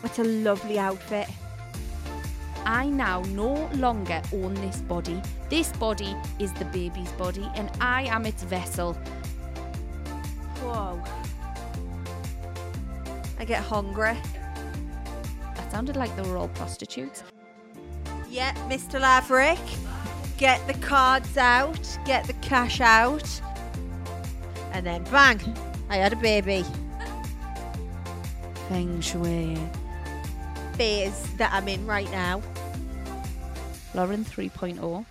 It's a lovely outfit. I now no longer own this body. This body is the baby's body and I am its vessel. Whoa. I get hungry. That sounded like they were all prostitutes. Yeah, Mr. Laverick. Get the cards out. Get the cash out. And then bang, I had a baby. Feng Shui. Phase that I'm in right now. Lauren 3.0.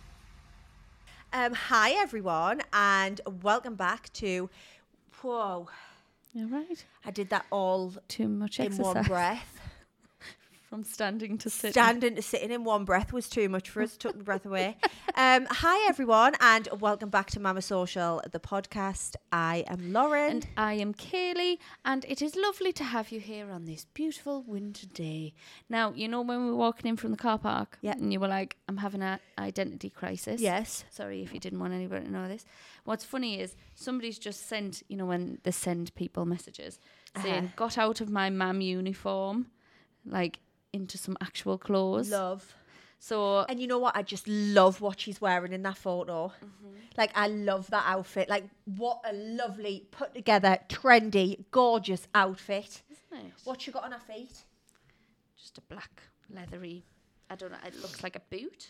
Hi everyone and welcome back to whoa. You're right. I did that all Too much in exercise. one breath. From standing to sitting. Standing to sitting in one breath was too much for us. Took the breath away. Hi everyone and welcome back to Mama Social, the podcast. I am Lauren. And I am Kaylee, and it is lovely to have you here on this beautiful winter day. Now, you know when we were walking in from the car park, yeah, and you were like, I'm having an identity crisis. Yes. Sorry if you didn't want anybody to know this. What's funny is somebody's just sent, you know, when they send people messages saying, got out of my mum uniform, like into some actual clothes. Love. So, and you know what? I just love what she's wearing in that photo. Mm-hmm. Like, I love that outfit. Like, what a lovely, put together, trendy, gorgeous outfit. Isn't it? What you got on her feet? Just a black, leathery, I don't know, it looks like a boot.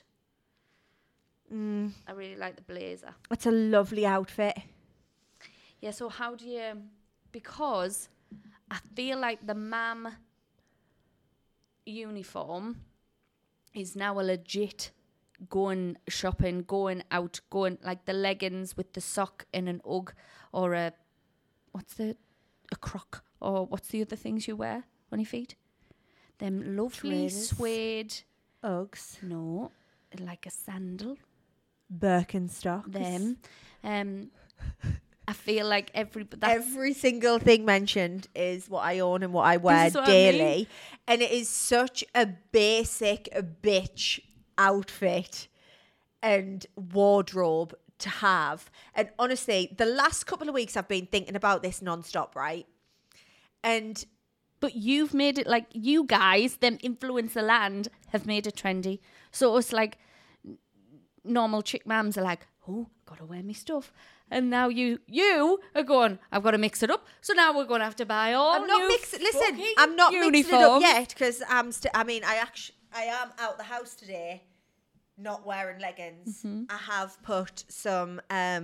I really like the blazer. It's a lovely outfit. Yeah, so how do you... Because I feel like the mum uniform is now a legit going shopping, going out, going like the leggings with the sock and an Ugg or a croc, or what's the other things you wear on your feet? Them lovely Trainers. suede Uggs. No, like a sandal. Birkenstocks. Them. I feel like every single thing mentioned is what I own and what I wear daily. I mean. And it is such a basic bitch outfit and wardrobe to have. And honestly, the last couple of weeks I've been thinking about this nonstop, right? But you've made it like you guys, them influencer land, have made it trendy. So it's like normal chick mums are like, oh, gotta wear me stuff. And now you are going, I've got to mix it up. So now we're going to have to buy all I'm not new mixing. Listen, I'm not mixing it up yet because I am out the house today, not wearing leggings. Mm-hmm. I have put some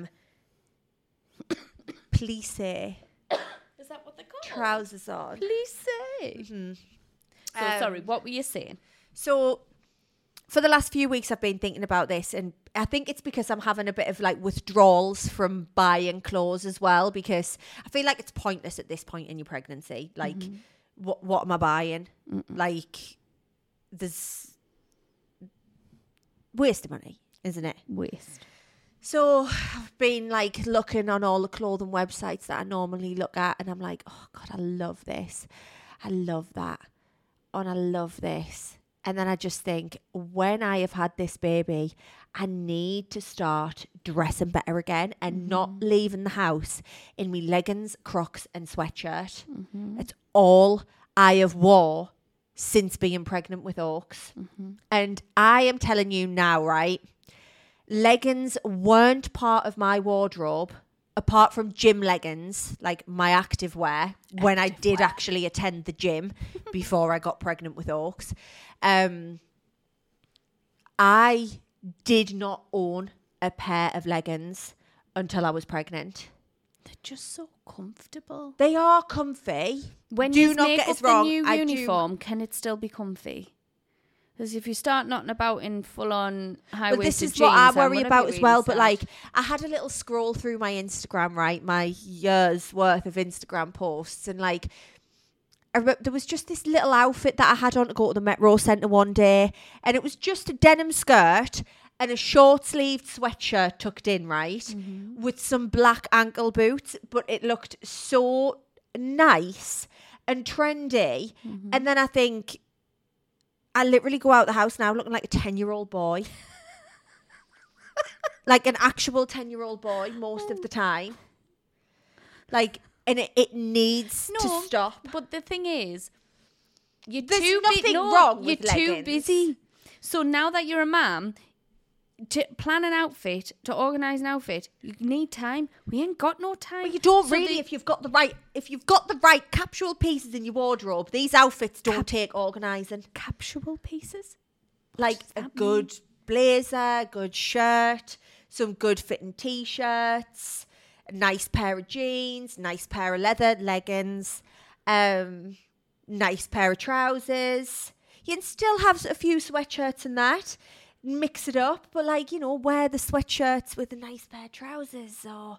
plissé. Is that what they're called? Trousers on. Plissé. Mm-hmm. So sorry, what were you saying? So for the last few weeks, I've been thinking about this, and I think it's because I'm having a bit of like withdrawals from buying clothes as well, because I feel like it's pointless at this point in your pregnancy. Like, what am I buying? Like, there's waste of money, isn't it? Waste. So I've been like looking on all the clothing websites that I normally look at, and I'm like, oh God, I love this. I love that. And I love this. And then I just think, when I have had this baby, I need to start dressing better again and not leaving the house in me leggings, Crocs and sweatshirt. It's all I have wore since being pregnant with Oaks. And I am telling you now, right, leggings weren't part of my wardrobe, apart from gym leggings, like my active wear, when I did actually attend the gym before I got pregnant with Oaks. I did not own a pair of leggings until I was pregnant. They're just so comfortable. They are comfy. When you make up the new uniform, can it still be comfy? Because if you start knotting about in full-on high-waisted jeans... This is what I worry about as well. But like, I had a little scroll through my Instagram, right? My year's worth of Instagram posts. And like, there was just this little outfit that I had on to go to the Metro Centre one day. And it was just a denim skirt and a short-sleeved sweatshirt tucked in, right? With some black ankle boots. But it looked so nice and trendy. And then I think... I literally go out the house now looking like a 10-year-old boy. Like an actual 10-year-old boy most of the time. Like, and it needs to stop. But the thing is, You're There's too nothing wrong with You're too leggings. busy. So now that you're a mum, to plan an outfit, to organise an outfit, you need time. We ain't got no time. Well, you don't So really if you've got the right capsule pieces in your wardrobe. These outfits don't take organising. capsule pieces. Like does a that good blazer, good shirt, some good fitting t-shirts, a nice pair of jeans, nice pair of leather leggings, nice pair of trousers. You can still have a few sweatshirts and that. Mix it up, but like, you know, wear the sweatshirts with a nice pair of trousers, or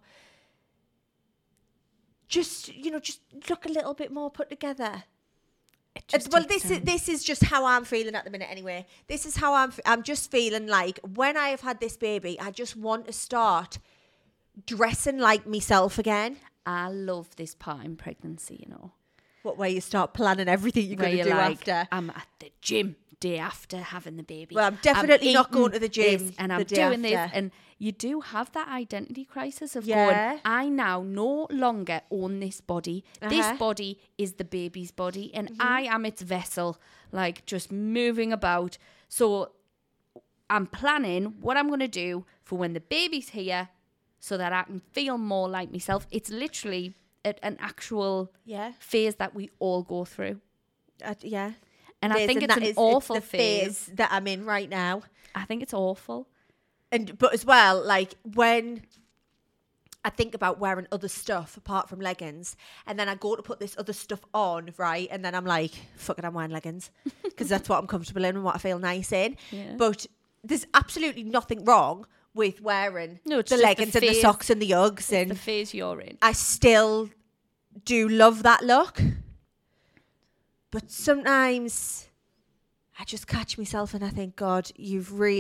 just look a little bit more put together. Well, this is just how I'm feeling at the minute anyway. This is how I'm just feeling like when I have had this baby, I just want to start dressing like myself again. I love this part in pregnancy, you know. What, where you start planning everything you're going to do after. I'm at the gym day after having the baby. Well, I'm definitely not going to the gym this, and I'm the day doing after. this. And you do have that identity crisis of Yeah. going, I now no longer own this body. This body is the baby's body, and I am its vessel, like just moving about. So I'm planning what I'm going to do for when the baby's here so that I can feel more like myself. It's literally an actual phase that we all go through. Yeah. And I think it's an awful it's the phase that I'm in right now. I think it's awful. But as well, like when I think about wearing other stuff apart from leggings, and then I go to put this other stuff on, right? And then I'm like, fuck it, I'm wearing leggings because that's what I'm comfortable in and what I feel nice in. Yeah. But there's absolutely nothing wrong with wearing No, it's the just the leggings and the phase. socks and the Uggs. It's And the phase you're in. I still do love that look. But sometimes I just catch myself and I think, God, you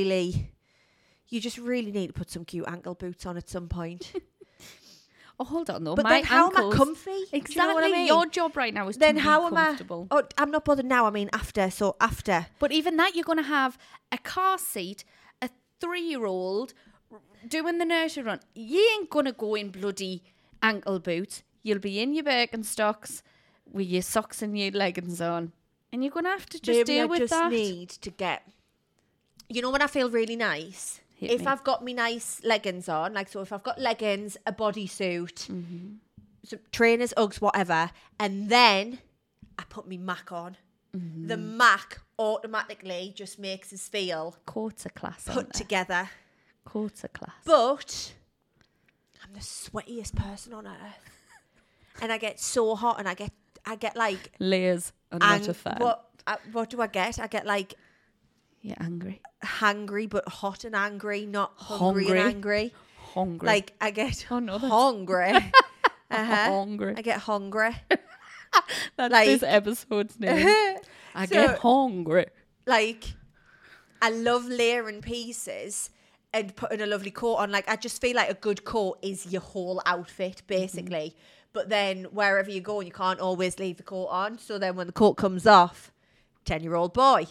just really need to put some cute ankle boots on at some point. Oh, hold on though. But My then how am I ankles- comfy? Exactly. Do you know what I mean? Your job right now is Then to how be am I? comfortable. Oh, I'm not bothered now. I mean, after. But even that, you're going to have a car seat, a 3-year-old doing the nursery run. You ain't going to go in bloody ankle boots. You'll be in your Birkenstocks with your socks and your leggings on. And you're going to have to just Maybe deal I with just that. need to get. You know when I feel really nice? Hit If me. I've got me nice leggings on, like so if I've got leggings, a bodysuit, some trainers, Uggs, whatever, and then I put me Mac on. The Mac automatically just makes us feel Coats are class. put together. Coats are class. But I'm the sweatiest person on earth. And I get so hot and I get like Layers are not a fan. what do I get? I get like You're angry. hangry but hot and angry, not hungry and angry. Hungry. Like I get Oh, no, that's- hungry. hungry. I get hungry. That's like- this episode's name. I get hungry. Like I love layering pieces and putting a lovely coat on. Like I just feel like a good coat is your whole outfit basically. But then wherever you go, you can't always leave the coat on. So then when the coat comes off, 10-year-old boy.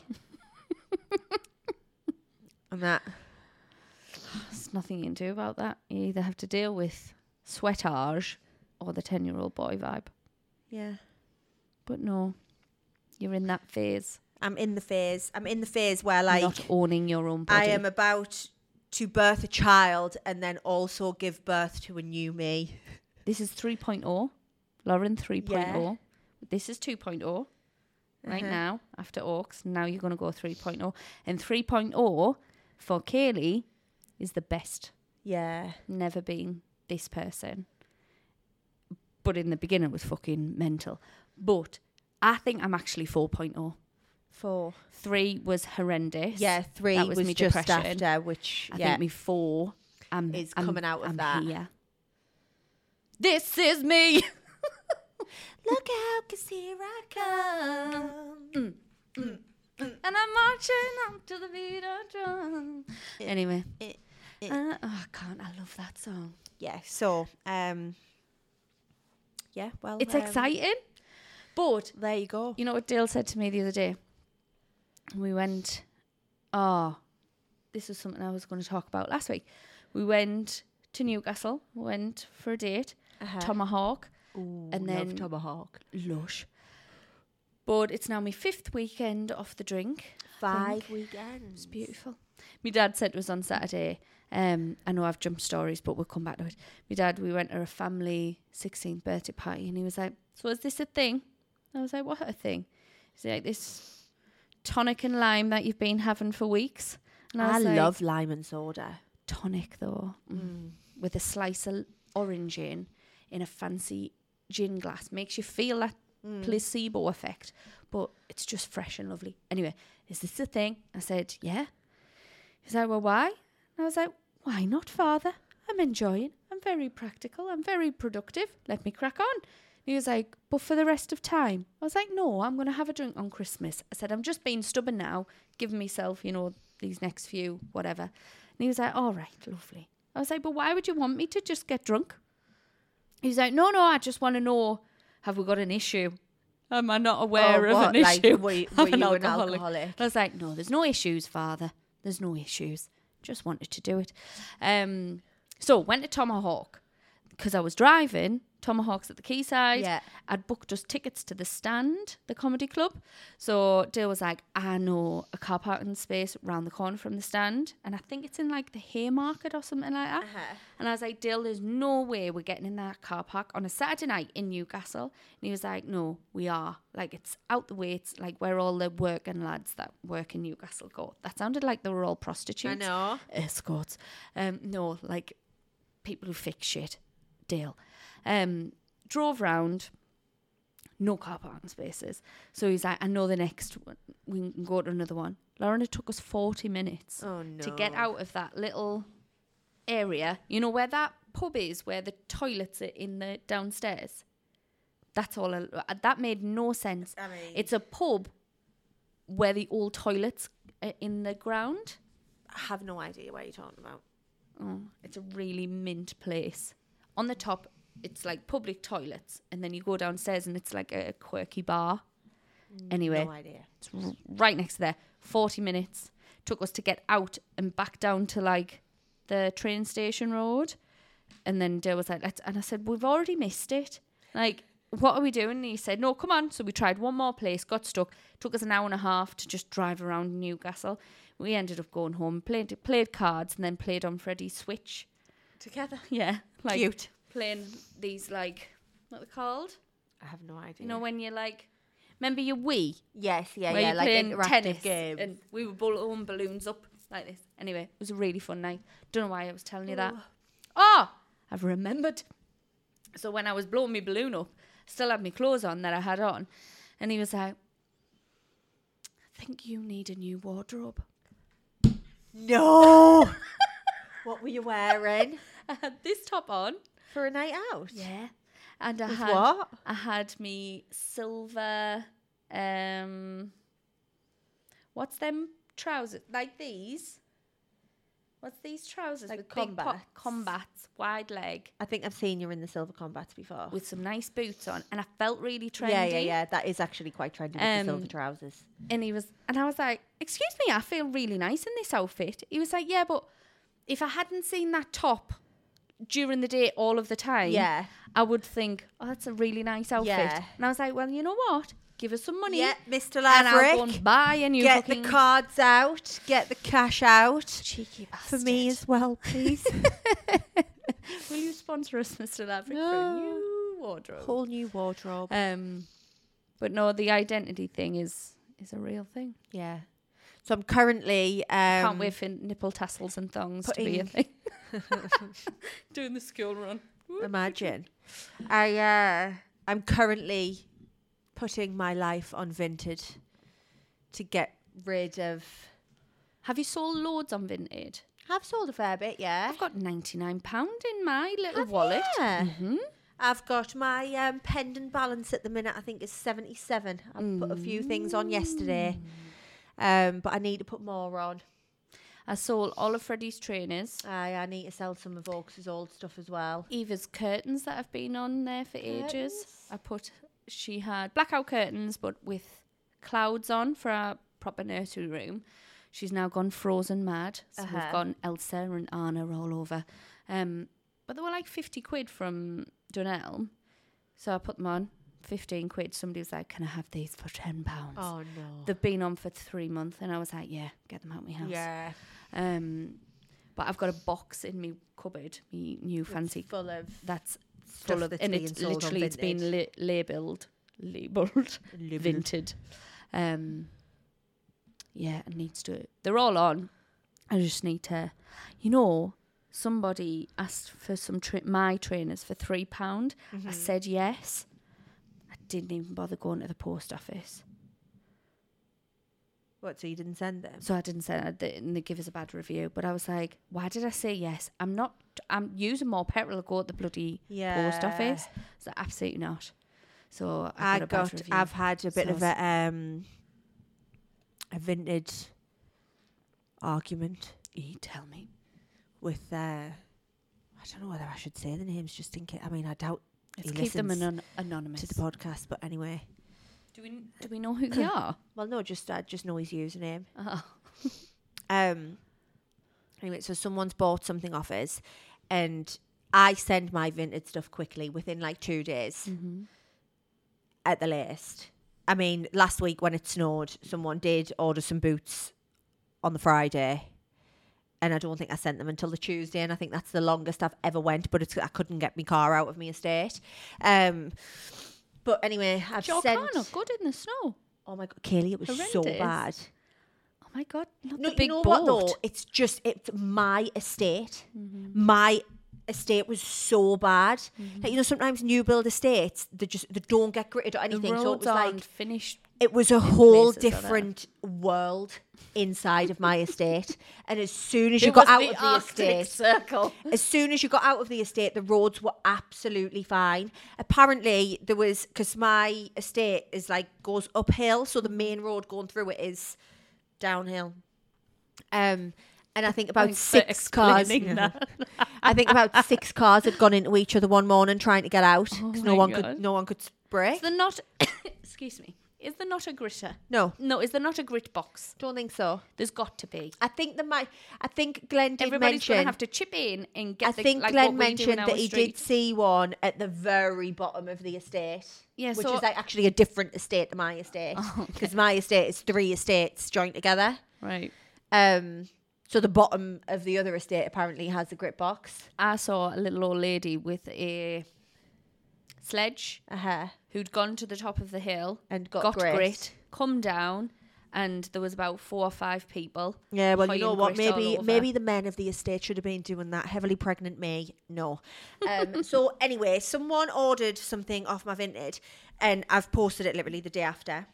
And that. There's nothing you can do about that. You either have to deal with sweatage or the 10-year-old boy vibe. Yeah. But no, you're in that phase. I'm in the phase where like not owning your own body. I am about to birth a child and then also give birth to a new me. This is 3.0. Lauren 3.0. Yeah. This is 2.0 right now after Orcs. Now you're going to go 3.0. And 3.0 for Kaylee is the best. Yeah. Never been this person. But in the beginning it was fucking mental. But I think I'm actually 4.0. 4. 3 was horrendous. Yeah, 3 That was me just depression. after, which I think me 4 is coming out of that. Here. This is me. Look how here I come. And I'm marching up to the beat of drum. Anyway. I can't. I love that song. Yeah, so, yeah, well. It's exciting. But, There you go. you know what Dale said to me the other day? We went, this is something I was going to talk about last week. We went to Newcastle, went for a date, Tomahawk, Ooh, and love then Tomahawk. Lush. But it's now my 5th weekend off the drink. 5 weekends. It's beautiful. My dad said to us on Saturday, I know I've jumped stories, but we'll come back to it. My dad, we went to a family 16th birthday party, and he was like, so is this a thing? I was like, what a thing? He's like, this tonic and lime that you've been having for weeks. And I was like, love lime and soda. tonic, though, with a slice of orange in a fancy gin glass. Makes you feel that placebo effect, but it's just fresh and lovely. Anyway, is this the thing? I said, yeah. He's like, well, why? And I was like, why not, Father? I'm enjoying. I'm very practical. I'm very productive. Let me crack on. And he was like, but for the rest of time? I was like, no, I'm going to have a drink on Christmas. I said, I'm just being stubborn now, giving myself, these next few, whatever. And he was like, all right, lovely. I was like, but why would you want me to just get drunk? He was like, no, I just want to know, have we got an issue? Am I not aware of an issue? Were you I'm an alcoholic. alcoholic? I was like, no, there's no issues, Father. There's no issues. Just wanted to do it. So went to Tomahawk because I was driving. Tomahawk's at the quayside. Yeah. I'd booked us tickets to the Stand, the comedy club. So Dale was like, I know a car parking space round the corner from the Stand. And I think it's in like the Haymarket or something like that. And I was like, Dale, there's no way we're getting in that car park on a Saturday night in Newcastle. And he was like, no, we are. Like, it's out the way. It's like where all the working lads that work in Newcastle go. That sounded like they were all prostitutes. I know. Escorts. No, like people who fix shit. Dale. Drove round, no car parking spaces. So he's like, I know the next one. We can go to another one. Lauren, it took us 40 minutes to get out of that little area. You know where that pub is, where the toilets are in the downstairs? That's all. That made no sense. I mean, It's a pub where the old toilets are in the ground. I have no idea what you're talking about. Oh, it's a really mint place. On the top, it's like public toilets, and then you go downstairs and it's like a quirky bar. Anyway, No idea. it's right next to there. 40 minutes took us to get out and back down to like the train station road. And then Dale was like, and I said, we've already missed it. Like, what are we doing? And he said, no, come on. So we tried one more place, got stuck. Took us an hour and a half to just drive around Newcastle. We ended up going home, played cards, and then played on Freddie's Switch. Together. Yeah. Like, Cute. playing these, like, what are they called? I have no idea. You know, when you're like, remember your Wii? Yes, yeah, Where yeah, you're like playing interactive tennis, games. and we were blowing balloons up like this. Anyway, it was a really fun night. Don't know why I was telling you that. Oh, I've remembered. So when I was blowing my balloon up, still had my clothes on that I had on, and he was like, I think you need a new wardrobe. No. What were you wearing I had this top on. for a night out? Yeah. And With what? I had me silver, what's them trousers? Like these? What's these trousers? Like with big combats? combats, wide leg, I think I've seen you in the silver combats before. with some nice boots on. And I felt really trendy. Yeah. That is actually quite trendy with the silver trousers. And I was like, excuse me, I feel really nice in this outfit. He was like, yeah, but if I hadn't seen that top during the day all of the time, Yeah. I would think, oh, that's a really nice outfit. Yeah. And I was like, well, you know what? Give us some money. Yeah, Mr. And I'll go Laverick. and buy a new Get the fucking cards out. Get the cash out. cheeky For bastard. me as well, please. Will you sponsor us, Mr. Laverick, for a No. new wardrobe? Whole new wardrobe. But no, the identity thing is a real thing. Yeah. So I'm currently Can't wait for nipple tassels and thongs to be a putting- thing. Doing the school run. imagine. I'm currently putting my life on Vinted to get rid of. Have you sold loads on Vinted? I've sold a fair bit, yeah. I've got £99 in my little Have wallet. ya? Mm-hmm. I've got my pendant balance at the minute. I think is 77. I put a few things on yesterday, but I need to put more on. I sold all of Freddie's trainers. I need to sell some of Oaks' old stuff as well. Eva's curtains that have been on there for ages. Curtains? She had blackout curtains, but with clouds on for our proper nursery room. She's now gone frozen mad. So we've gone Elsa and Anna all over. But they were like 50 quid from Dunelm. So I put them on. 15 quid. Somebody was like, can I have these for £10? Oh no. They've been on for 3 months, and I was like, yeah, get them out of my house. Yeah. But I've got a box in my cupboard, me new fancy, full of that's stuff full of, that's and being it's sold on literally, it's been labelled vinted. Yeah, it needs to, they're all on. I just need to, somebody asked for some my trainers for £3. I said yes. I didn't even bother going to the post office. What, so you didn't send them? So I didn't send it, and they give us a bad review. But I was like, why did I say yes? I'm using more petrol to go to the bloody post office. So absolutely not. So I've had a bit of a vintage argument. You tell me. With, I don't know whether I should say the names just in case. I mean, I doubt Let's keep them anonymous to the podcast, but anyway. Do we know who they are? Well, no, I just know his username. Oh. Anyway, so someone's bought something off us, and I send my vintage stuff quickly within like 2 days at the latest. I mean, last week when it snowed, someone did order some boots on the Friday, and I don't think I sent them until the Tuesday, and I think that's the longest I've ever went, but I couldn't get my car out of my estate. But anyway, I've your sent... car not good in the snow. Oh my God, Kaylee, it was so Horrendous. bad. Oh my God, not No, the big you know boat. what though? It's my estate. My estate was so bad. Like, sometimes new build estates, they don't get gritted or anything. The So it roads was aren't like finished. it was a whole places, are they? different world inside of my estate. And as soon as you got out of the estate, circle. as soon as you got out of the estate, the roads were absolutely fine. Apparently, there was, because my estate is like goes uphill, so the main road going through it is downhill. And I think about Thanks for 6 cars. explaining that. I think about 6 cars had gone into each other one morning trying to get out because Oh my God. no one could brake. Is there not? Excuse me. Is there not a gritter? No, Is there not a grit box? don't think so. There's got to be. I think Glenn did Everybody's mention. going to have to chip in and get. I think like Glenn what we do in mentioned our that he street. did see one at the very bottom of the estate. Yeah, which so- is like actually a different estate to my estate because my estate is 3 estates joined together. Right. So the bottom of the other estate apparently has a grit box. I saw a little old lady with a sledge who'd gone to the top of the hill And got grit. come down, and there was about 4 or 5 people. Yeah, well, you know hoying what? grit all over. Maybe the men of the estate should have been doing that. Heavily pregnant me, no. So anyway, someone ordered something off my Vinted, and I've posted it literally the day after.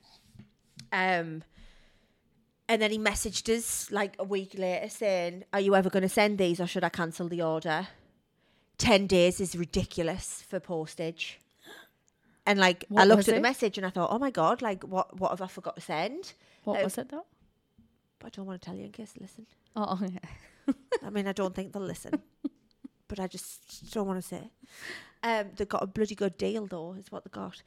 And then he messaged us like a week later saying, "Are you ever going to send these, or should I cancel the order?" 10 days is ridiculous for postage. And like, What I looked was at the it? message and I thought, oh my God, like what have I forgot to send? What was it though? But I don't want to tell you in case they listen. Oh, yeah. I mean, I don't think they'll listen, but I just don't want to say. They got a bloody good deal though, is what they got.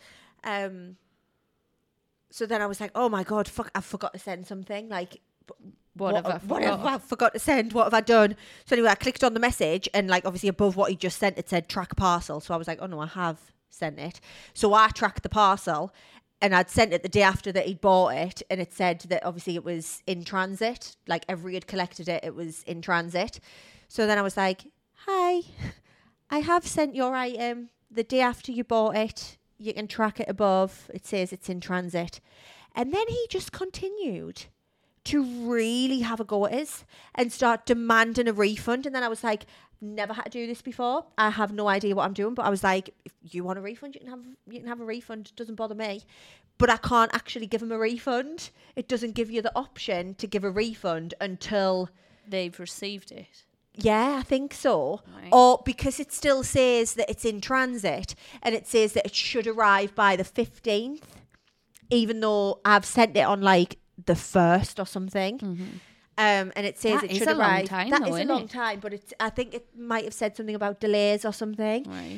So then I was like, oh my God, fuck, I forgot to send something. Like, What have I I forgot to send? What have I done? So anyway, I clicked on the message and like obviously above what he just sent, it said track parcel. So I was like, oh no, I have sent it. So I tracked the parcel and I'd sent it the day after that he'd bought it, and it said that obviously it was in transit. Like every had collected it, it was in transit. So then I was like, hi, I have sent your item the day after you bought it. You can track it above. It says it's in transit. And then he just continued to really have a go at us and start demanding a refund. And then I was like, never had to do this before. I have no idea what I'm doing. But I was like, if you want a refund, you can have a refund. It doesn't bother me. But I can't actually give him a refund. It doesn't give you the option to give a refund until... They've received it. Yeah, I think so. Right. Or because it still says that it's in transit and it says that it should arrive by the 15th, even though I've sent it on like the 1st or something. Mm-hmm. And it says That it is should a long arrive. time, That though, is a isn't long it? time, but I think it might have said something about delays or something. Right.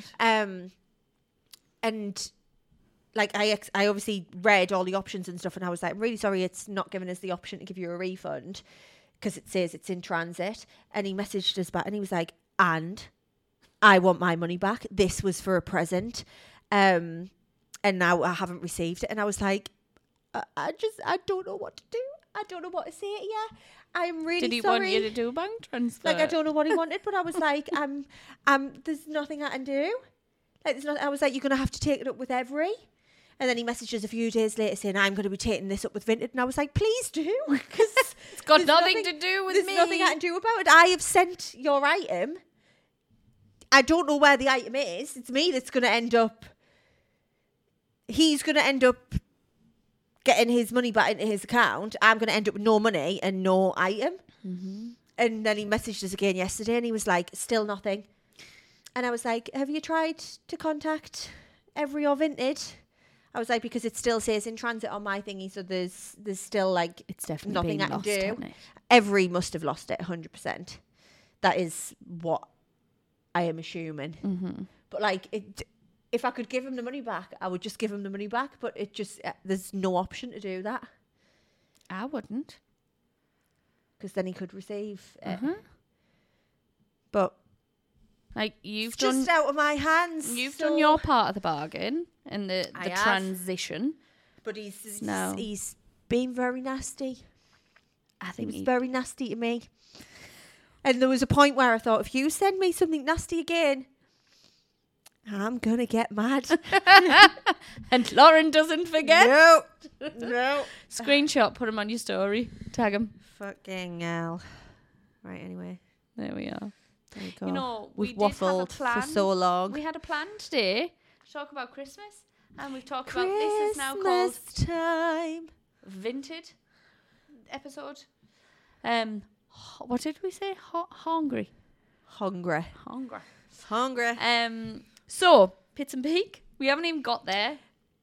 And like I obviously read all the options and stuff, and I was like, I'm really sorry, it's not giving us the option to give you a refund because it says it's in transit. And he messaged us back and he was like, and I want my money back. This was for a present. And And now I haven't received it. And I was like, I don't know what to do. I don't know what to say to you. I'm really sorry. Did he want you to do a bank transfer? Like, I don't know what he wanted, but I was like, there's nothing I can do. Like, there's not. I was like, you're going to have to take it up with Every. And then he messaged us a few days later saying, I'm going to be taking this up with Vinted. And I was like, please do. Because it's got nothing to do with me. There's nothing I can do about it. I have sent your item. I don't know where the item is. It's me that's going to end up. He's going to end up getting his money back into his account. I'm going to end up with no money and no item. Mm-hmm. And then he messaged us again yesterday and he was like, still nothing. And I was like, have you tried to contact Every or Vinted? I was like, because it still says in transit on my thingy, so there's still like it's definitely nothing I can lost, do. hasn't it? Every must have lost it 100%. That is what I am assuming. Mm-hmm. But like, if I could give him the money back, I would just give him the money back. But it just there's no option to do that I wouldn't. because then he could receive it. Mm-hmm. But Like you've it's done, just out of my hands. you've so- done your part of the bargain and the I have. transition. But he's No. he's been very nasty. I He think was he, very nasty to me. And there was a point where I thought, if you send me something nasty again, I'm going to get mad. and Lauren doesn't forget. No. No. Screenshot, put him on your story, tag him. Fucking hell. Right, anyway. There we are. There you go. You know, We've we did have a waffled plan. for so long. We had a plan today to talk about Christmas, and we've talked about this is now called Christmas time. Vinted episode. What did we say? Hungry. Hungry. Hungry. Hungry. So Pits and Peak. We haven't even got there.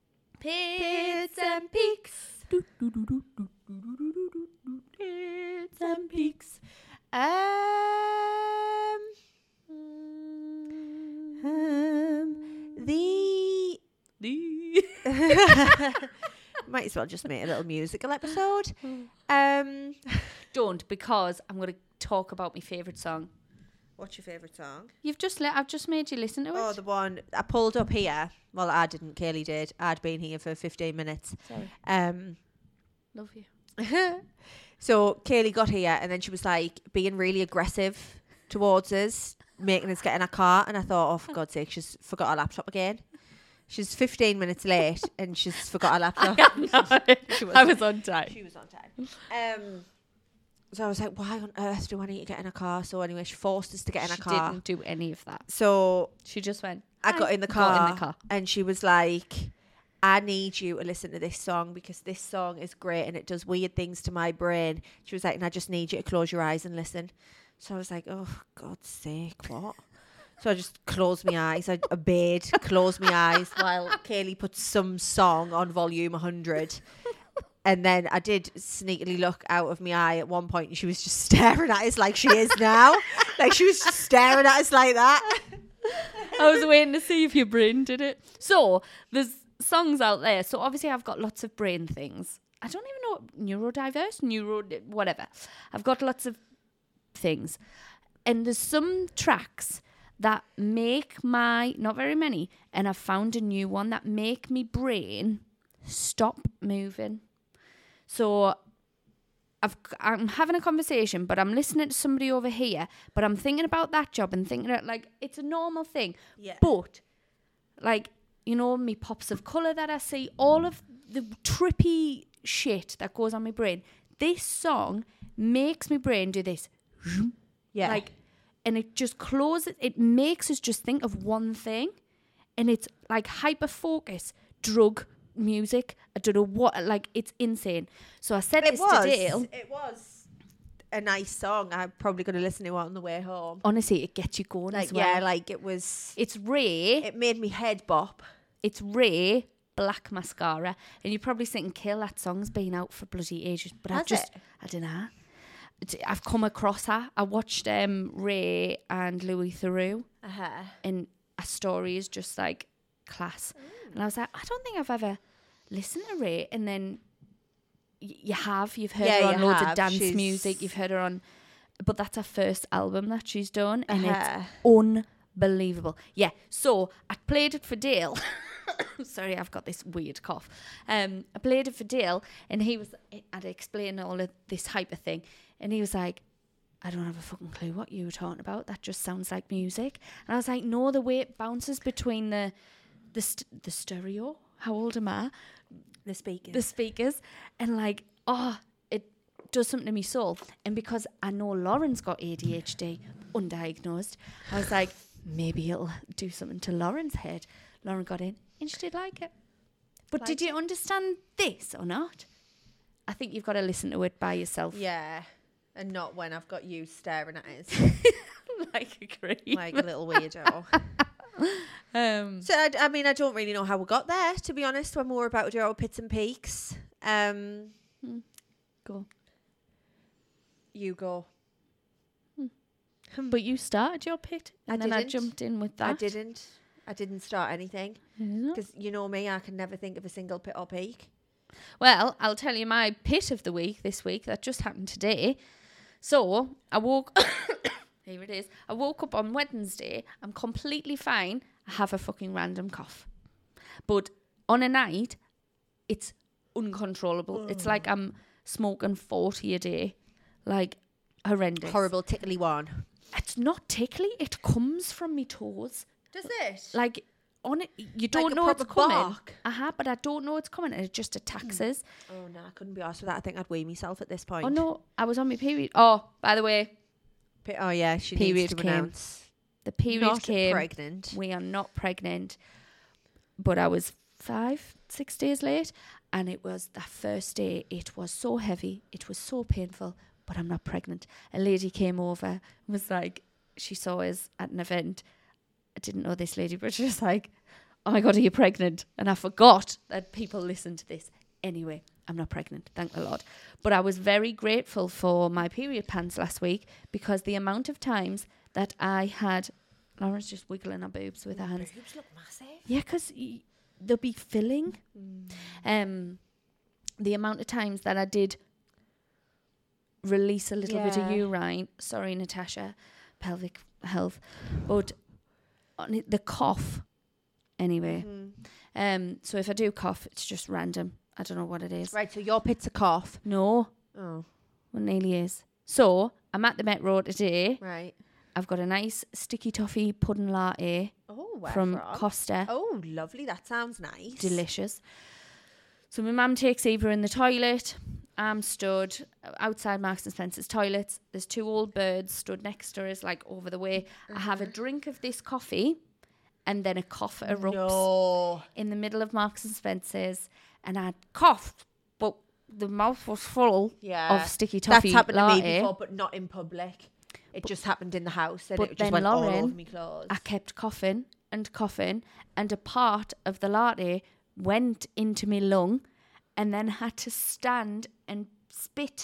Pits and Peaks. Pits and Peaks. Might as well just make a little musical episode. Don't, because I'm going to talk about my favourite song. What's your favourite song? I've just made you listen to it. Oh, the one I pulled up here. Well, I didn't. Kaylee did. I'd been here for 15 minutes. Sorry. Love you. So Kaylee got here and then she was like being really aggressive towards us, making us get in a car. And I thought, oh, for God's sake, she's forgot her laptop again. She's 15 minutes late and she's forgot her laptop. I was on time. She was on time. So I was like, why on earth do I need to get in a car? So anyway, she forced us to get in a car. She didn't do any of that. So She just went. I got in the car and she was like, I need you to listen to this song because this song is great and it does weird things to my brain. She was like, and I just need you to close your eyes and listen. So I was like, oh, God's sake, what? So I just closed my eyes. I obeyed, closed my eyes while Kaylee put some song on volume 100. And then I did sneakily look out of my eye at one point and she was just staring at us like she is now. Like she was just staring at us like that. I was waiting to see if your brain did it. So there's songs out there. So obviously I've got lots of brain things. I don't even know neurodiverse, whatever. I've got lots of things. And there's some tracks that make not very many, and I've found a new one that make me brain stop moving. So I'm having a conversation, but I'm listening to somebody over here, but I'm thinking about that job and thinking that, like, it's a normal thing. Yeah. But, like, you know, me pops of colour that I see, all of the trippy shit that goes on my brain. This song makes my brain do this. Yeah. Like, and it just closes, it makes us just think of one thing. And it's like hyper focus, drug music. I don't know what, like, it's insane. So I said to Dale. It was a nice song. I'm probably going to listen to it on the way home. Honestly, it gets you going Like, as well. yeah, like it was. It's Ray. It made me head bop. It's Ray Black Mascara. And you're probably thinking, Kill, that song's been out for bloody ages. But I don't know. I've come across her. I watched Ray and Louis Theroux. And a story is just like class. And I was like, I don't think I've ever listened to Ray. And then you've heard her on loads of dance music. You've heard her on, but that's her first album that she's done. And it's unbelievable. Yeah. So I played it for Dale. Sorry, I've got this weird cough. I played it for Dale, and I'd explain all of this hyper thing, and he was like, I don't have a fucking clue what you were talking about. That just sounds like music. And I was like, no, the way it bounces between the stereo. How old am I? The speakers. The speakers. And like, it does something to me soul. And because I know Lauren's got ADHD, undiagnosed, I was like, maybe it'll do something to Lauren's head. Lauren got in and she did like it. But did you understand this or not? I think you've got to listen to it by yourself. Yeah. And not when I've got you staring at us Like a creep. like a little weirdo. So, I mean, I don't really know how we got there, to be honest, when we were about to do our pits and peaks. Go. You go. But you started your pit and then I didn't. jumped in with that. I didn't start anything. Because you know me, I can never think of a single pit or peak. Well, I'll tell you my pit of the week this week. That just happened today. So I woke... Here it is. I woke up on Wednesday. I'm completely fine. I have a fucking random cough. But on a night, it's uncontrollable. It's like I'm smoking 40 a day. Like, horrendous. Horrible tickly one. It's not tickly. It comes from me toes. Does it? Like, on it, you don't Like a know it's proper coming. bark? But I don't know it's coming, and it just attacks us. Oh, no, I couldn't be arsed with that. I think I'd weigh myself at this point. Oh no, I was on my period. Oh, by the way, Oh, yeah, she Period needs to came. announce. the period Not came. pregnant. We are not pregnant, but I was 5-6 days late, and it was that first day. It was so heavy. It was so painful, but I'm not pregnant. A lady came over, was like, she saw us at an event. I didn't know this lady, but she was like, oh my God, are you pregnant? And I forgot that people listen to this. Anyway, I'm not pregnant, thank the Lord. But I was very grateful for my period pants last week because the amount of times that I had... Lauren's just wiggling her boobs with her hands. Boobs look massive. Yeah, because they'll be filling. The amount of times that I did release a little bit of urine. Sorry, Natasha, pelvic health. But on it, the cough, anyway. So if I do cough, it's just random. I don't know what it is. Right, so your pit's a cough. No, Oh, well, nearly is. So I'm at the Metro today. right. I've got a nice sticky toffee pudding latte Oh, where from Costa. Oh, lovely. That sounds nice. Delicious. So my mum takes Eva in the toilet. I'm stood outside Marks and Spencer's toilets. There's two old birds stood next to us, like over the way. I have a drink of this coffee, and then a cough erupts No. in the middle of Marks and Spencer's, and I coughed, but the mouth was full of sticky toffee That's happened to me latte. before, but not in public. It just happened in the house, and but it just then went all Lauren, over my clothes. I kept coughing, and a part of the latte went into my lung, and then had to stand and spit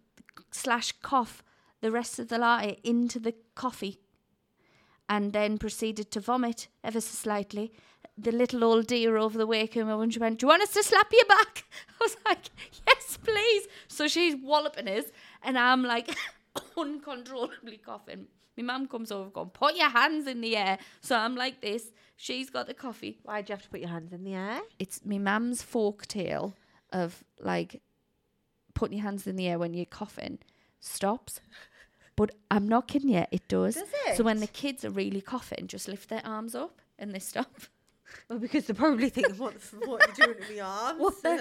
/ cough the rest of the latte into the coffee, and then proceeded to vomit ever so slightly. The little old dear over the way came over and she went, do you want us to slap you back? I was like, yes, please. So she's walloping us, and I'm like uncontrollably coughing. My mum comes over going, put your hands in the air. So I'm like this. She's got the coffee. Why'd you have to put your hands in the air? It's my mum's folk tale of like putting your hands in the air when you're coughing stops. But I'm not kidding you, it does. Does it? So when the kids are really coughing, just lift their arms up and they stop. Well, because they're probably thinking, what are you doing to my arms? What the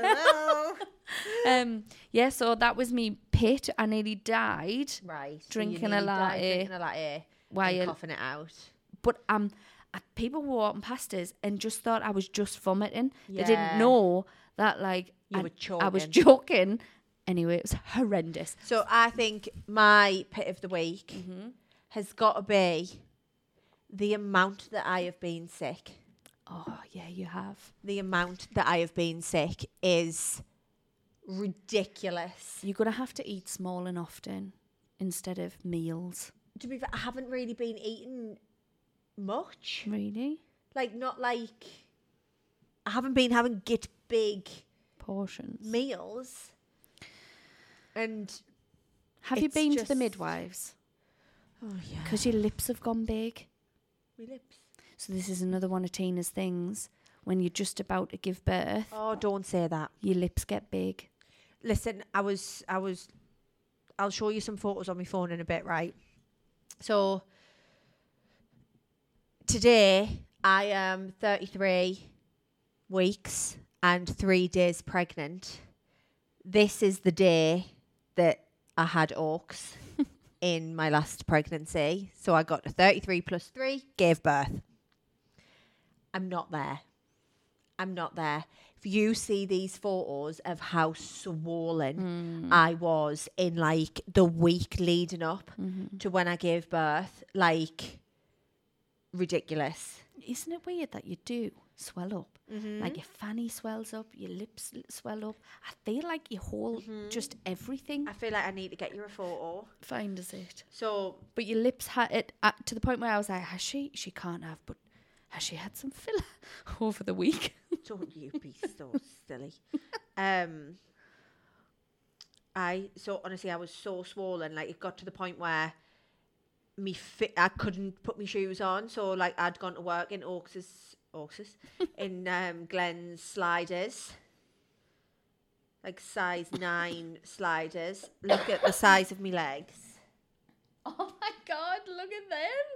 hell? Yeah, so that was me pit. I nearly died. Right. So Drinking you a nearly died latte. Drinking a latte. While And you- coughing it out. But people were walking past us and just thought I was just vomiting. They Yeah. didn't know that like You were I was choking. joking. Anyway, it was horrendous. So I think my pit of the week has got to be the amount that I have been sick. Oh, yeah, you have. The amount that I have been sick is ridiculous. You're going to have to eat small and often instead of meals. To be fair, I haven't really been eating much. Really? Like, not like... I haven't been having big Portions. meals. And... Have you it's been to the just- midwives? Oh, yeah. Because your lips have gone big. My lips. So this is another one of Tina's things. when you're just about to give birth, Oh, don't say that. your lips get big. Listen, I'll show you some photos on my phone in a bit, right? So today I am 33 weeks and 3 days pregnant. This is the day that I had Oaks in my last pregnancy. So I got to 33 plus 3, gave birth. I'm not there. If you see these photos of how swollen I was in like the week leading up to when I gave birth, like ridiculous. Isn't it weird that you do swell up? Like your fanny swells up, your lips swell up. I feel like your whole, just everything. I feel like I need to get you a photo. Fine, does it? So, But your lips had it to the point where I was like, has she? She can't have, but has she had some filler over the week? don't you be so silly. So honestly, I was so swollen. Like it got to the point where I couldn't put my shoes on. So like I'd gone to work in Oaks's in Glenn's sliders, like size 9 sliders. Look at the size of my legs. Oh my God, look at them.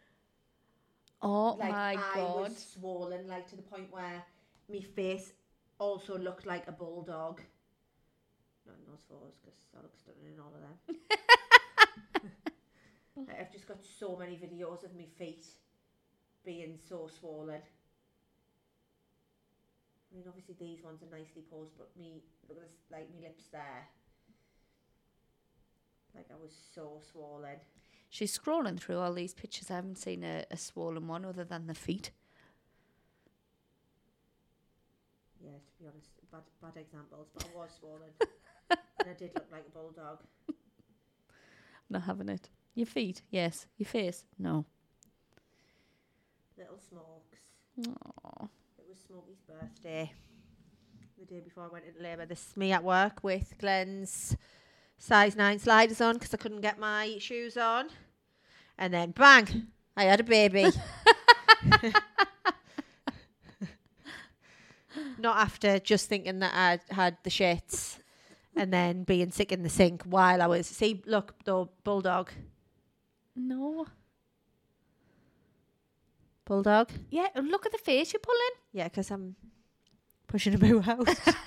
Oh Like my I God. was swollen, like to the point where my face also looked like a bulldog. Not in those photos because I look stunning in all of them. Like, I've just got so many videos of my feet being so swollen. I mean, obviously these ones are nicely posed, but look at this, like my lips there. Like I was so swollen. She's scrolling through all these pictures. I haven't seen a swollen one other than the feet. Yeah, to be honest, bad examples, but I was swollen. And I did look like a bulldog. Not having it. Your feet, yes. Your face, no. Little Smokes. Aww. It was Smokey's birthday. The day before I went into labour. This is me at work with Glenn's size 9 sliders on because I couldn't get my shoes on. And then bang, I had a baby. Not after just thinking that I had the shits and then being sick in the sink while I was... See, look, the bulldog. No. Bulldog? Yeah, look at the face you're pulling. Yeah, because I'm pushing him out.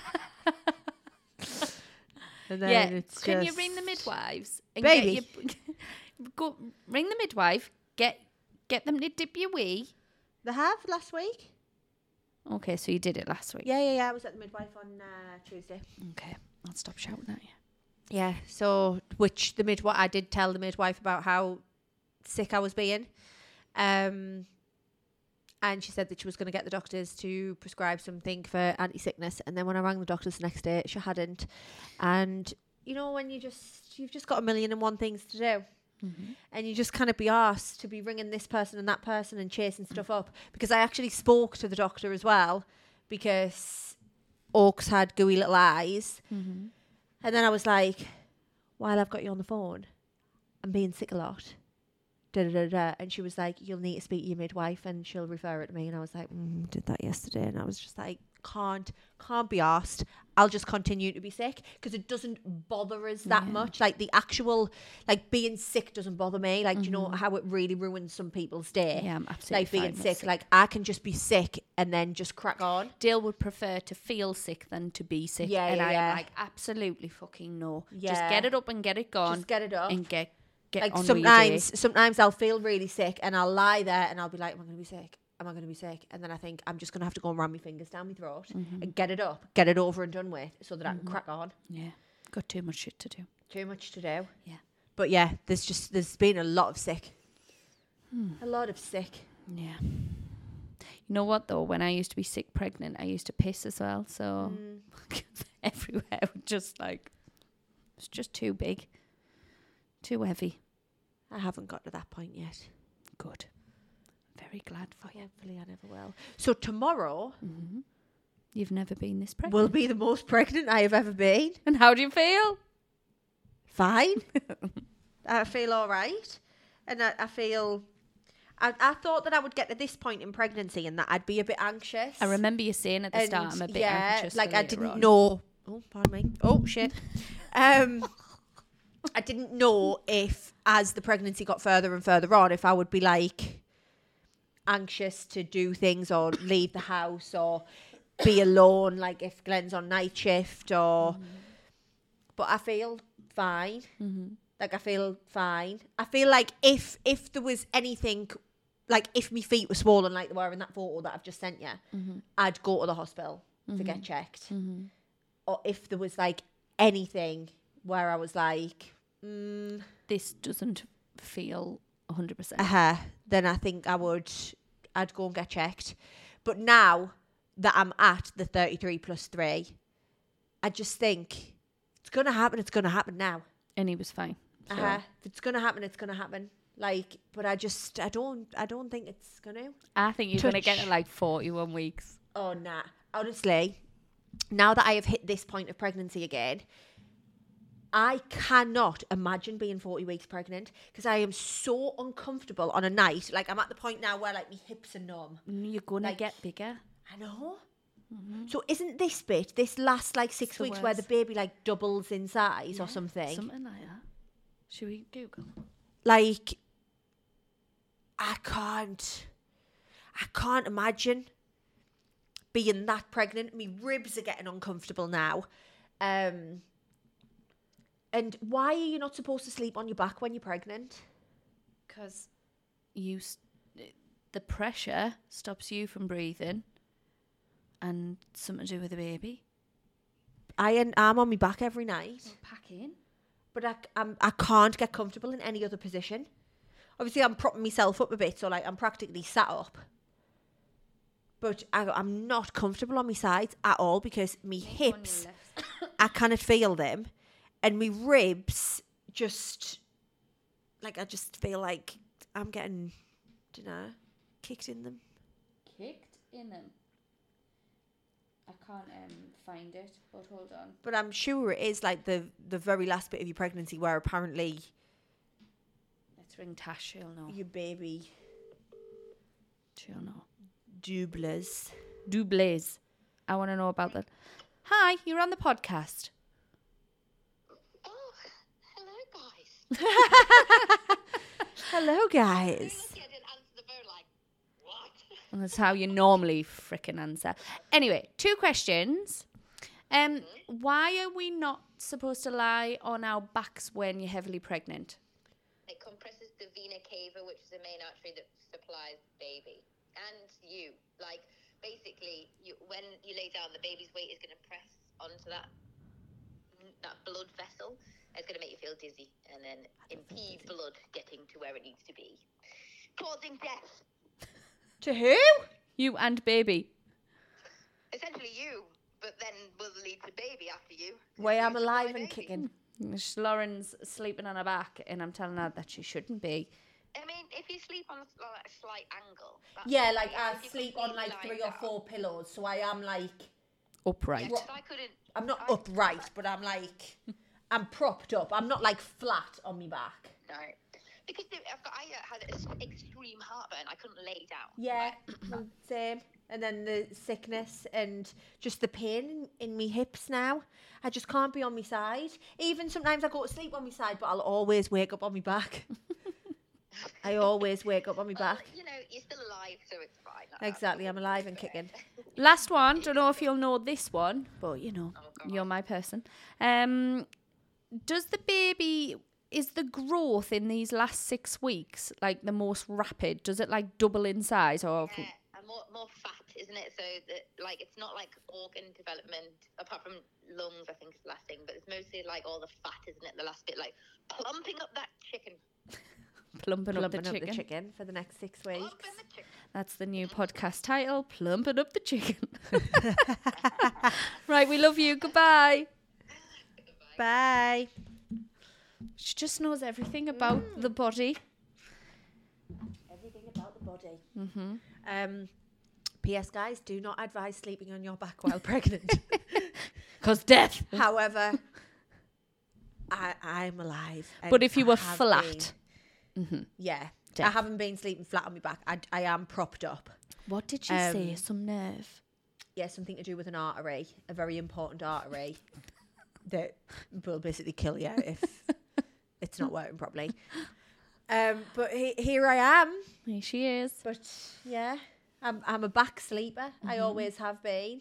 And then Yeah, it's can you just- ring the midwives? And Baby. Go ring the midwife, get them to dip your wee. They have last week. Okay, so you did it last week. Yeah. I was at the midwife on Tuesday. Okay, I'll stop shouting at you. Yeah. So, I did tell the midwife about how sick I was being, and she said that she was going to get the doctors to prescribe something for anti-sickness. And then when I rang the doctors the next day, she hadn't. And you know when you've just got 1,000,001 things to do. And you just kind of be asked to be ringing this person and that person and chasing stuff up. Because I actually spoke to the doctor as well, because Oaks had gooey little eyes. And then I was like, while I've got you on the phone, I'm being sick a lot. And she was like, you'll need to speak to your midwife and she'll refer it to me. And I was like, did that yesterday. And I was just like, can't be asked. I'll just continue to be sick because it doesn't bother us that much. Like the actual, like being sick doesn't bother me. Like, do you know how it really ruins some people's day? Yeah, I'm absolutely like being fine with sick. Like I can just be sick and then just crack on. Dale would prefer to feel sick than to be sick. Yeah, and yeah, I yeah. am like, absolutely fucking no. Just Yeah. get it up and get it gone. Just get it up. And get Like on with your day. sometimes I'll feel really sick and I'll lie there and I'll be like, am I going to be sick? Am I going to be sick? And then I think I'm just going to have to go and run my fingers down my throat and get it up, get it over and done with so that I can crack on. Yeah, got too much shit to do. Too much to do. Yeah. But yeah, there's been a lot of sick. A lot of sick. Yeah. You know what though? When I used to be sick pregnant, I used to piss as well. So everywhere was just like, it's just too big, too heavy. I haven't got to that point yet. Good. Very glad for you. Hopefully I never will. So tomorrow You've never been this pregnant. will be the most pregnant I have ever been. And how do you feel? Fine. I feel all right. And I feel I thought that I would get to this point in pregnancy and that I'd be a bit anxious. I remember you saying at the start, I'm a bit anxious. Like for I later didn't on. know. Oh, pardon me. Oh shit. I didn't know if, as the pregnancy got further and further on, if I would be like anxious to do things or leave the house or be alone, like if Glenn's on night shift or. But I feel fine. Like I feel fine. I feel like if there was anything, like if my feet were swollen like they were in that photo that I've just sent you, I'd go to the hospital to get checked. Or if there was like anything where I was like, This doesn't feel 100%. then I think I'd go and get checked. But now that I'm at the 33 plus 3, I just think it's going to happen now. And he was fine. So. If it's going to happen, it's going to happen. Like, but I don't think it's going to. I think you're going to get to like 41 weeks. Oh, nah. Honestly, now that I have hit this point of pregnancy again, I cannot imagine being 40 weeks pregnant because I am so uncomfortable on a night. Like, I'm at the point now where, like, my hips are numb. You're going to Like, get bigger. I know. So isn't this last, like, 6 weeks where the baby, like, doubles in size or something? Something like that. Should we Google? Like, I can't imagine being that pregnant. My ribs are getting uncomfortable now. And why are you not supposed to sleep on your back when you're pregnant? Because the pressure stops you from breathing and something to do with the baby. I'm on my back every night. Pack in. But I can't get comfortable in any other position. Obviously, I'm propping myself up a bit, so like I'm practically sat up. But I'm not comfortable on my sides at all because my hips, I cannot feel them. And my ribs just, like, I just feel like I'm getting, kicked in them. Kicked in them? I can't find it, but hold on. But I'm sure it is like the very last bit of your pregnancy where apparently... Let's ring Tash, she'll know. Your baby... She'll know. Doubles. I want to know about that. Hi, you're on the podcast. Oh, hello, guys. Hello, guys. I didn't answer the phone like, what? And that's how you normally frickin' answer. Anyway, 2 questions. Why are we not supposed to lie on our backs when you're heavily pregnant? It compresses the vena cava, which is the main artery that supplies baby. And you. Like, basically, when you lay down, the baby's weight is going to press onto that blood vessel. It's going to make you feel dizzy and then impede blood getting to where it needs to be, causing death. To who? You and baby. Essentially you, but then will lead to baby after you. Wait, I'm Leads to alive my and baby. kicking. Lauren's sleeping on her back and I'm telling her that she shouldn't be. I mean, if you sleep on a slight angle. That's Yeah, fine. like I If you sleep on completely like lie 3 or down. 4 pillows, so I am like... Upright. Yeah, 'cause I couldn't. I'm not upright, but I'm like... I'm propped up. I'm not like flat on my back. No, because I had extreme heartburn. I couldn't lay down. Yeah, same. And then the sickness and just the pain in my hips now. I just can't be on my side. Even sometimes I go to sleep on my side, but I'll always wake up on my back. I always wake up on my Well, back. you're still alive, so it's fine. Exactly, I'm alive and kicking. Last one. Don't know if you'll know this one, but go you're on. my person. Is the growth in these last 6 weeks like the most rapid? Does it like double in size or? Yeah, and more fat, isn't it? So that like it's not like organ development apart from lungs. I think is the last thing, but it's mostly like all the fat, isn't it? The last bit, like plumping up that chicken. Plumping up the Plumping chicken. up the chicken for the next 6 weeks. Plumping the chicken. That's the new podcast title. Plumping up the chicken. Right, we love you. Goodbye. Bye. She just knows everything about the body. Everything about the body. P.S. guys, do not advise sleeping on your back while pregnant. Because death. However, I'm alive. But if you were have flat. been. Yeah. I haven't been sleeping flat on my back. I am propped up. What did she say? Some nerve? Yeah, something to do with an artery, a very important artery that will basically kill you if it's not working properly. But here I am. Here she is. But yeah, I'm a back sleeper. I always have been.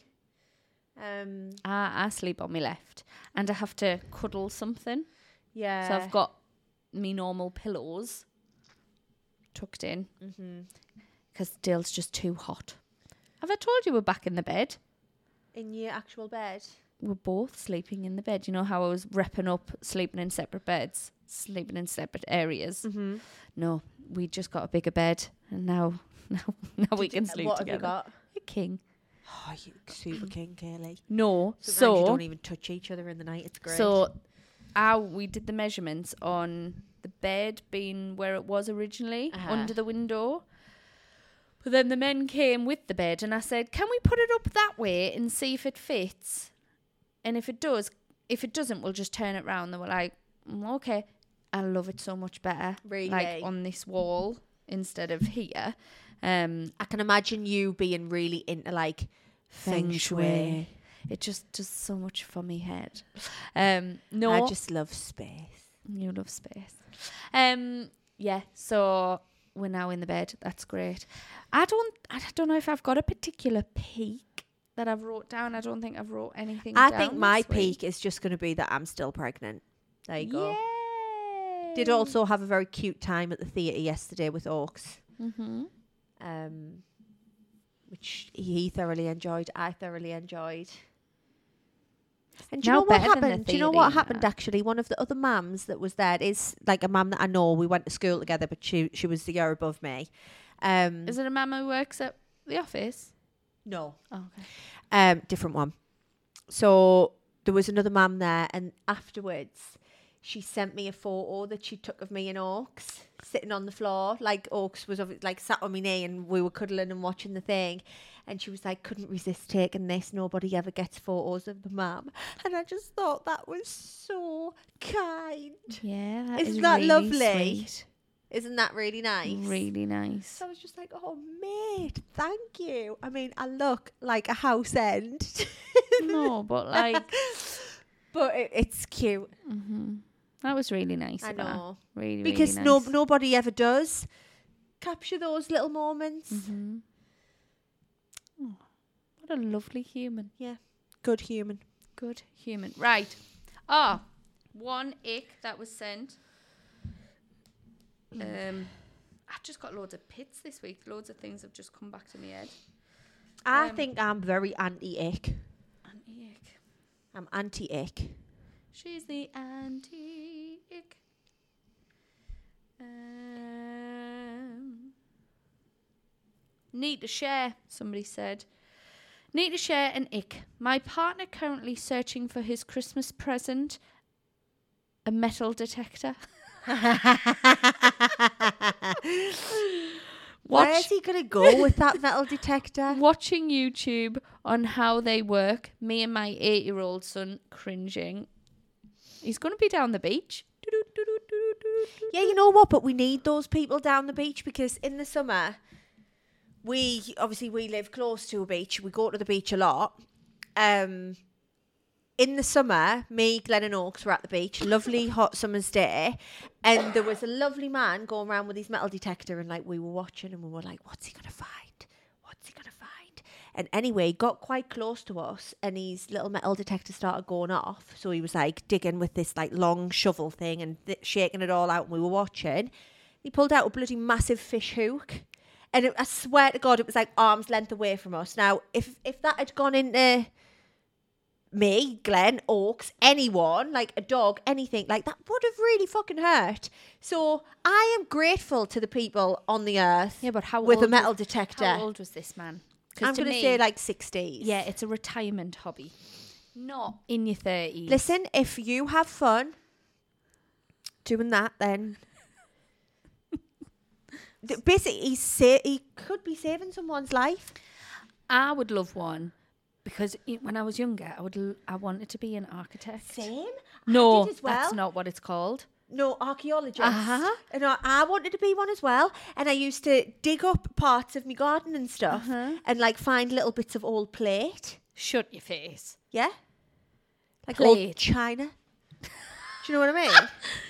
I sleep on my left, and I have to cuddle something. Yeah. So I've got me normal pillows tucked in because Dale's just too hot. Have I told you we're back in the bed? In your actual bed? We're both sleeping in the bed. You know how I was repping up sleeping in separate beds, sleeping in separate areas? Mm-hmm. No, we just got a bigger bed, and now we can sleep what together. What have you got? A king. Oh, you super king, Kaylee. No, Sometimes you don't even touch each other in the night. It's great. So we did the measurements on the bed being where it was originally, under the window. But then the men came with the bed, and I said, can we put it up that way and see if it fits? And if it does, if it doesn't, we'll just turn it round. They were like, okay. I love it so much better. Really? Like on this wall instead of here. I can imagine you being really into like feng shui. It just does so much for me head. No, I just love space. You love space. Yeah, so we're now in the bed. That's great. I don't know if I've got a particular peak that I've wrote down. I don't think I've wrote anything down. I think my this week. peak is just going to be that I'm still pregnant. There you go. Yay. Did also have a very cute time at the theatre yesterday with Oaks. Mm-hmm. Which he thoroughly enjoyed. I thoroughly enjoyed. And do Now you know what better than the happened? Do you know what theatre, happened actually? One of the other mums that was there is like a mum that I know. We went to school together, but she was the year above me. Is it a mum who works at the office? No. Oh, okay. Different one. So there was another mum there, and afterwards she sent me a photo that she took of me and Oaks sitting on the floor. Like Oaks was like sat on my knee, and we were cuddling and watching the thing. And she was like, couldn't resist taking this. Nobody ever gets photos of the mum. And I just thought that was so kind. Yeah, that Isn't is that really lovely? sweet. Isn't that really nice? Really nice. So I was just like, oh, mate, thank you. I mean, I look like a house end. No, but like... But it's cute. Mm-hmm. That was really nice. I of her. know. Really, Because really nice. nobody ever does capture those little moments. Mm-hmm. Oh, what a lovely human. Yeah. Good human. Good human. Right. Oh, one ick that was sent. I've just got loads of pits this week. Loads of things have just come back to my head. I think I'm very anti-ick. Anti-ick. I'm anti-ick. She's the anti-ick. Need to share, somebody said. Need to share an ick. My partner currently searching for his Christmas present, a metal detector. Where's he going to go with that metal detector? Watching YouTube on how they work, me and my 8-year-old son cringing. He's going to be down the beach. Yeah, you know what? But we need those people down the beach because in the summer, we live close to a beach. We go to the beach a lot. In the summer, me, Glenn and Oaks were at the beach. Lovely hot summer's day. And there was a lovely man going around with his metal detector and like we were watching and we were like, what's he going to find? What's he going to find? And anyway, he got quite close to us and his little metal detector started going off. So he was like digging with this like long shovel thing and shaking it all out and we were watching. He pulled out a bloody massive fish hook. And I swear to God, it was like arm's length away from us. Now, if that had gone into me, Glenn, Oaks, anyone, like a dog, anything, like that would have really fucking hurt. So I am grateful to the people on the earth with a metal detector. How old was this man? I'm going to say like 60s. Yeah, it's a retirement hobby. Not in your 30s. Listen, if you have fun doing that, then... Basically, he could be saving someone's life. I would love one because when I was younger, I wanted to be an architect. Same. No, I did as well. that's not what it's called. No, archaeologist. Uh-huh. And I wanted to be one as well. And I used to dig up parts of my garden and stuff and like find little bits of old plate. Shut your face. Yeah? Like Plate. old china. Do you know what I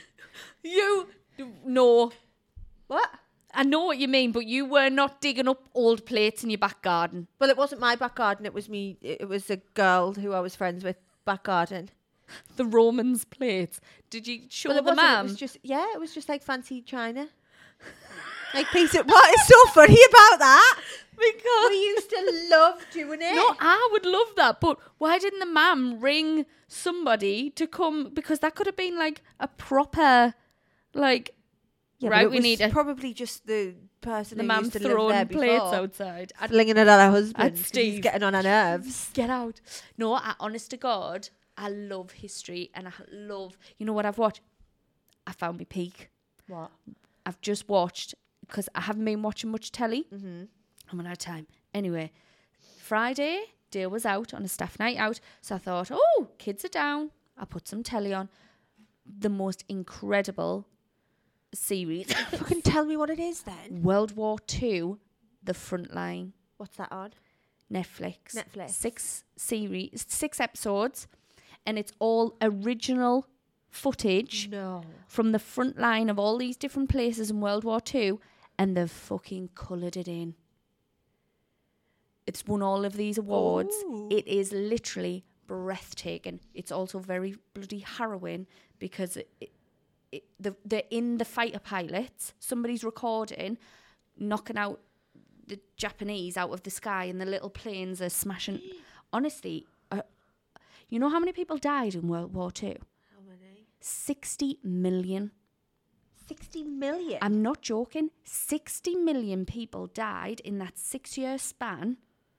mean? No. What? I know what you mean, but you were not digging up old plates in your back garden. Well, it wasn't my back garden. It was me. It was a girl who I was friends with back garden. The Romans plates. Did you show Well, it the wasn't. It mum? was just it was just like fancy china. Like piece of what is so funny about that? Because We used to love doing it. no, I would love that. But why didn't the mum ring somebody to come? Because that could have been like a proper, like, Yeah, right, but it we was need a, probably just the person the who mum used to live there throwing plates before. outside. Flinging it at her husband. 'cause Steve. He's getting on her nerves. Get out. No, honest to God, I love history and I love, you know what I've watched? I found my peak. What? I've just watched, because I haven't been watching much telly. Mm-hmm. I'm out of time. Anyway, Friday, Dale was out on a staff night out. So I thought, oh, kids are down. I'll put some telly on. The most incredible series. Fucking tell me what it is then. World War II, The Front Line. What's that on? Netflix. Netflix. 6 episodes. And it's all original footage No. from the front line of all these different places in World War II, and they've fucking coloured it in. It's won all of these awards. Ooh. It is literally breathtaking. It's also very bloody harrowing because they're in the fighter pilots. Somebody's recording, knocking out the Japanese out of the sky, and the little planes are smashing. Honestly, you know how many people died in World War II? How many? 60 million. 60 million. I'm not joking. 60 million people died in that 6-year span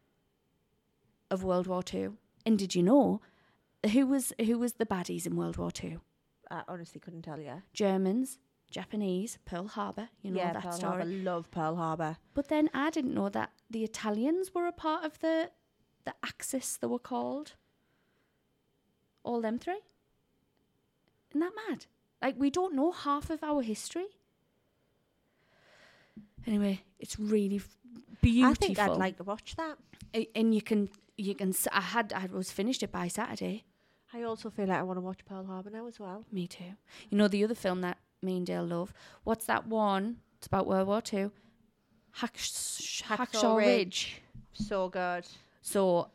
of World War II. And did you know who was the baddies in World War II? I honestly couldn't tell you. Germans, Japanese, Pearl Harbor. You know that Pearl story. Harbor. Love Pearl Harbor. But then I didn't know that the Italians were a part of the Axis, they were called. All them three. Isn't that mad? Like, we don't know half of our history. Anyway, it's really beautiful. I think I'd like to watch that. And you can. I was finished it by Saturday. I also feel like I want to watch Pearl Harbor now as well. Me too. You know the other film that me and Dale love? What's that one? It's about World War II. Hacksaw Ridge. So good. So,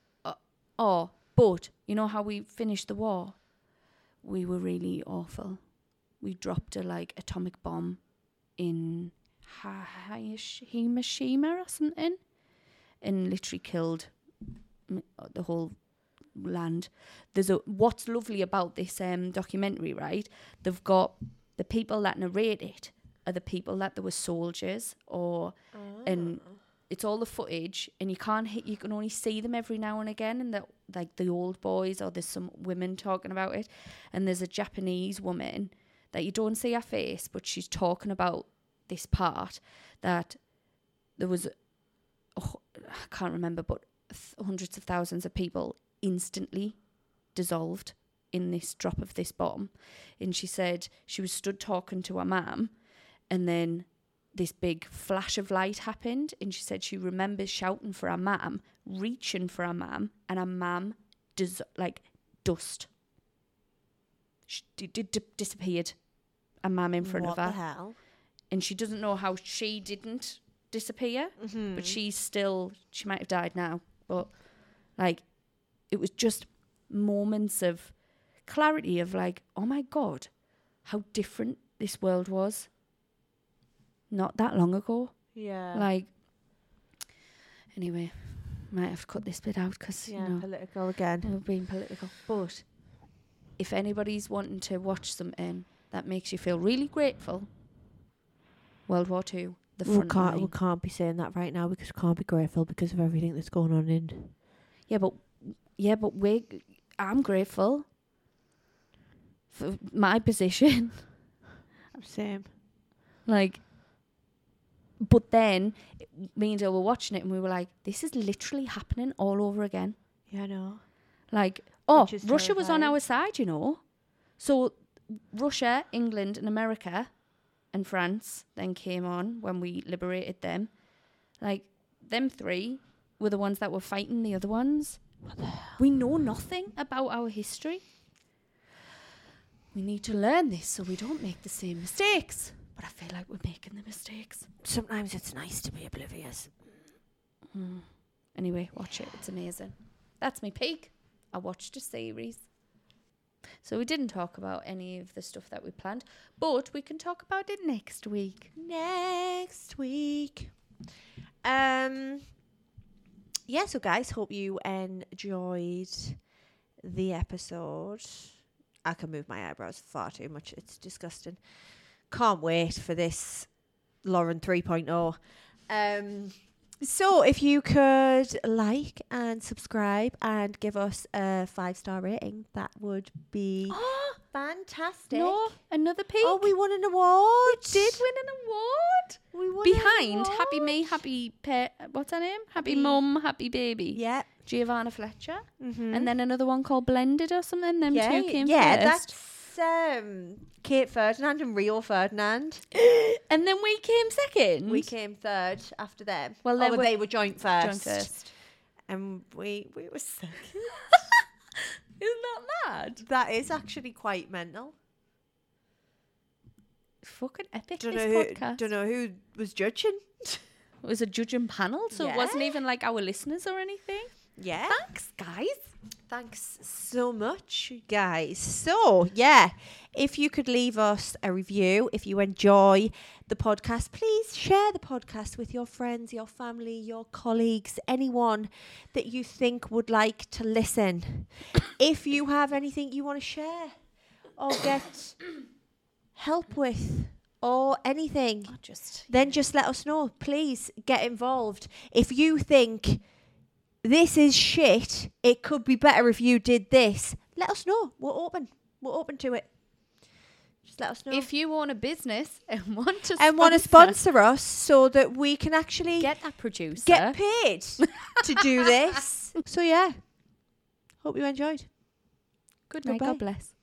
but you know how we finished the war? We were really awful. We dropped a atomic bomb in Hiroshima or something, and literally killed the whole land. What's lovely about this documentary, right? They've got the people that narrate it are the people that there were soldiers and it's all the footage, and you can only see them every now and again, and the old boys, or there's some women talking about it, and there's a Japanese woman that you don't see her face, but she's talking about this part that there was I can't remember, but hundreds of thousands of people instantly dissolved in this drop of this bomb. And she said she was stood talking to her mum, and then this big flash of light happened, and she said she remembers shouting for her mum, reaching for her mum, and her mum dust. She disappeared. A mum in front of her. What the hell? And she doesn't know how she didn't disappear, but she might have died now, but it was just moments of clarity of oh my God, how different this world was not that long ago. Yeah. Anyway, might have to cut this bit out because political again. we're being political. But if anybody's wanting to watch something that makes you feel really grateful, World War II, the front line. We can't be saying that right now because we can't be grateful because of everything that's going on in. Yeah, but I'm grateful for my position. Same. But then me and Dale were watching it and we were like, this is literally happening all over again. Yeah, I know. Russia was on terrifying. our side, you know. So Russia, England, and America, and France then came on when we liberated them. Like, them three were the ones that were fighting the other ones. We know nothing about our history. We need to learn this so we don't make the same mistakes. But I feel like we're making the mistakes. Sometimes it's nice to be oblivious. Anyway, watch it. It's amazing. That's my peak. I watched a series. So we didn't talk about any of the stuff that we planned, but we can talk about it next week. Next week. Yeah, so guys, hope you enjoyed the episode. I can move my eyebrows far too much. It's disgusting. Can't wait for this Lauren 3.0. So if you could like and subscribe and give us a 5-star rating, that would be fantastic. No, another peak. Oh, we won an award. We did win an award. We won Behind an award. Happy Me, Happy what's her name? Happy Mum, Happy Baby. Yeah. Giovanna Fletcher. Mm-hmm. And then another one called Blended or something. Them two came that's first. Kate Ferdinand and Rio Ferdinand. And then we came second. We came third after them. Well, they were joint first. Joint first. And we were second. Isn't that mad? That is actually quite mental. Fucking epic, Don't this know podcast. Don't know who was judging. It was a judging panel, so it wasn't even like our listeners or anything. Yeah. Thanks, guys. Thanks so much, guys. So, yeah, if you could leave us a review, if you enjoy the podcast, please share the podcast with your friends, your family, your colleagues, anyone that you think would like to listen. If you have anything you want to share or get help with or anything, then just let us know. Please get involved. If you think this is shit, it could be better if you did this, let us know. We're open to it. Just let us know. If you own a business and want to sponsor us so that we can actually get that producer, get paid to do this. So yeah, hope you enjoyed. Good night. Goodbye. God bless.